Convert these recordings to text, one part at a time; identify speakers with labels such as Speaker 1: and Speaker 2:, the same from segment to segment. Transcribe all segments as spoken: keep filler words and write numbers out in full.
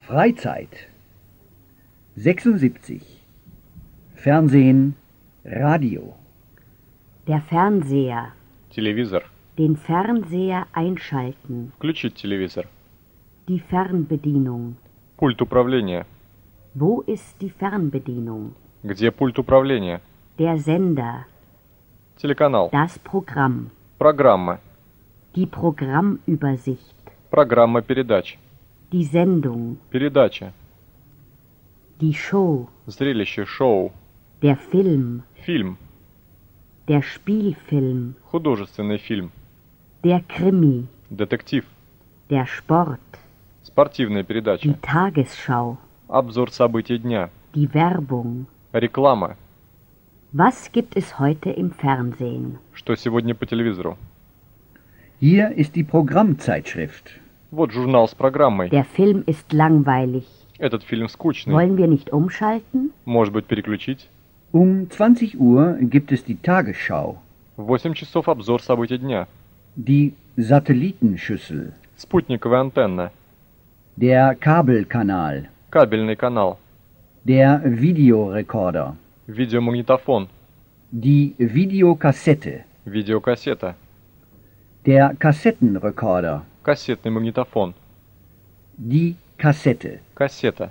Speaker 1: Freizeit. sechsundsiebzig. Fernsehen, Radio.
Speaker 2: Der Fernseher.
Speaker 3: Телевизор.
Speaker 2: Den Fernseher einschalten.
Speaker 3: Включить телевизор.
Speaker 2: Die Fernbedienung.
Speaker 3: Пульт управления.
Speaker 2: Wo ist die Fernbedienung?
Speaker 3: Где пульт управления?
Speaker 2: Der Sender.
Speaker 3: Телеканал.
Speaker 2: Das Programm.
Speaker 3: Программа.
Speaker 2: Die Programmübersicht.
Speaker 3: Программа передач.
Speaker 2: Die Sendung.
Speaker 3: Передача.
Speaker 2: Die Show.
Speaker 3: Зрелище, шоу.
Speaker 2: Der Film.
Speaker 3: Фильм.
Speaker 2: Der Spielfilm.
Speaker 3: Художественный фильм.
Speaker 2: Der Krimi.
Speaker 3: Детектив.
Speaker 2: Der Sport.
Speaker 3: Спортивная
Speaker 2: Die
Speaker 3: передача.
Speaker 2: Tagesschau.
Speaker 3: Обзор событий дня.
Speaker 2: Die Werbung.
Speaker 3: Реклама.
Speaker 2: Was gibt es heute im Fernsehen?
Speaker 3: Что сегодня по телевизору?
Speaker 1: Hier ist die Programmzeitschrift.
Speaker 3: Вот журнал с программой.
Speaker 2: Der Film ist langweilig.
Speaker 3: Этот фильм скучный.
Speaker 2: Wollen wir nicht umschalten?
Speaker 3: Может быть, переключить?
Speaker 1: Um zwanzig Uhr gibt es die Tagesschau.
Speaker 3: В восемь часов обзор событий дня.
Speaker 1: Die Satellitenschüssel.
Speaker 3: Спутниковая антенна.
Speaker 1: Der Kabelkanal.
Speaker 3: Кабельный канал.
Speaker 1: Der Videorekorder.
Speaker 3: Видеомагнитофон.
Speaker 1: Die Videokassette.
Speaker 3: Видеокассета.
Speaker 1: Der Kassettenrekorder.
Speaker 3: Кассетный магнитофон.
Speaker 1: Die Kassette.
Speaker 3: Кассета.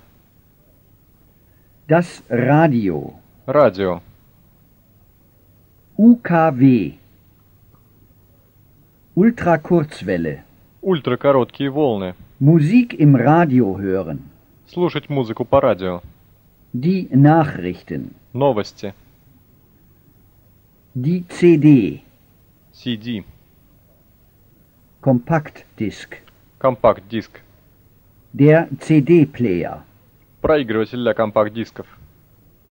Speaker 1: Das Radio.
Speaker 3: Радио.
Speaker 1: U K W. Ultrakurzwelle.
Speaker 3: Ультракороткие волны.
Speaker 1: Musik im Radio hören.
Speaker 3: Слушать музыку по радио.
Speaker 1: Die Nachrichten.
Speaker 3: Новости.
Speaker 1: Die C D.
Speaker 3: си ди.
Speaker 1: Kompaktdisk.
Speaker 3: Компакт-диск.
Speaker 1: Der C D-Player.
Speaker 3: Проигрыватель для компакт-дисков.